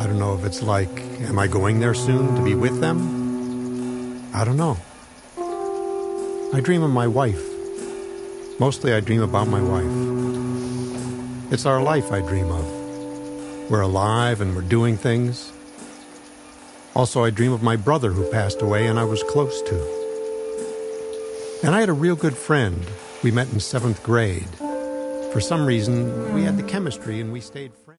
I don't know if it's like, am I going there soon to be with them? I don't know. I dream of my wife. Mostly I dream about my wife. It's our life I dream of. We're alive and we're doing things. Also, I dream of my brother who passed away and I was close to. And I had a real good friend. We met in 7th grade. For some reason, we had the chemistry and we stayed friends.